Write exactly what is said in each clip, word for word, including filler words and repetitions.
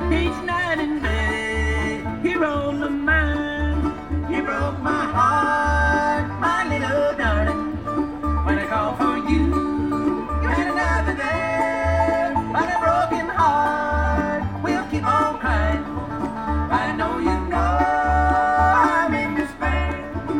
each night in bed. He rolled my mind, he broke my heart, my little darling. When I called for you, you had another day. But a broken heart will keep on crying. I know you know I'm in despair.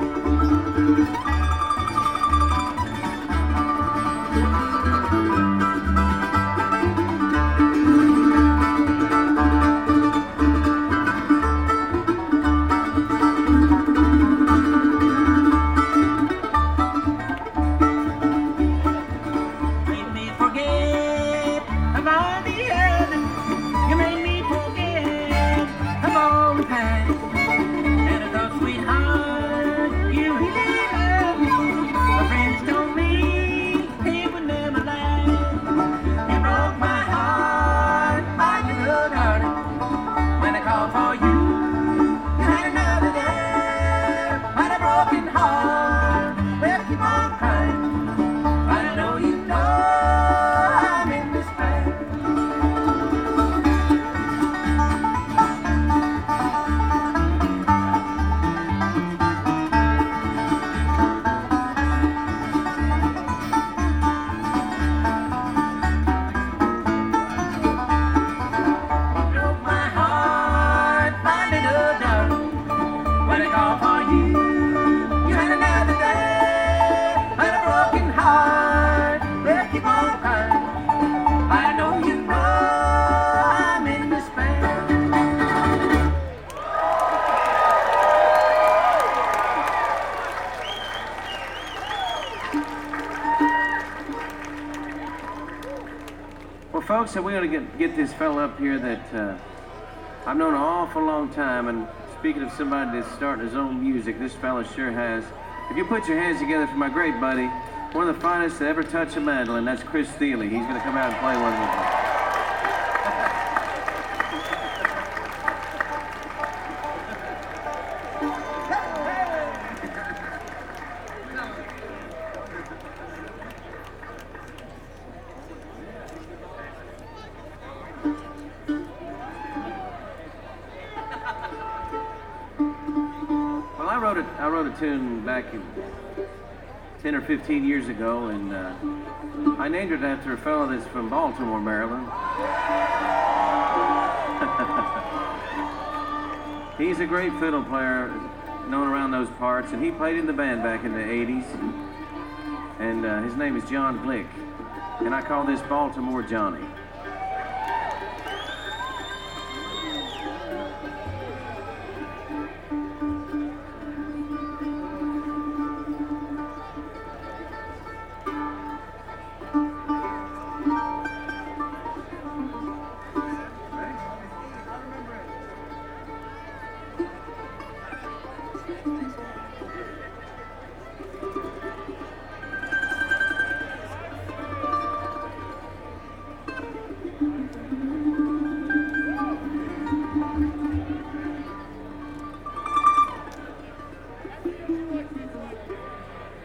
Made me forget about the others. You made me forget about the past. And I thought, sweetheart, you really love me. My friends told me it would never last. You broke my heart, my little darling. When I called for you, you had another day. But a broken heart will keep on crying. I know you know I'm in despair. Broke my heart, my little darling. When I called for you, you had another day. But a broken heart will keep on crying. I know you know I'm in despair. Well, folks, so we're going to get, get this fella up here that uh, I've known an awful long time. And speaking of somebody that's starting his own music, this fella sure has. If you put your hands together for my great buddy, one of the finest to ever touch a mandolin, that's Chris Thile. He's going to come out and play one with me. Well, I wrote a, I wrote a tune back in ten or fifteen years ago, and uh, I named it after a fellow that's from Baltimore, Maryland. He's a great fiddle player, known around those parts, and he played in the band back in the eighties. And uh, his name is John Glick, and I call this Baltimore Johnny.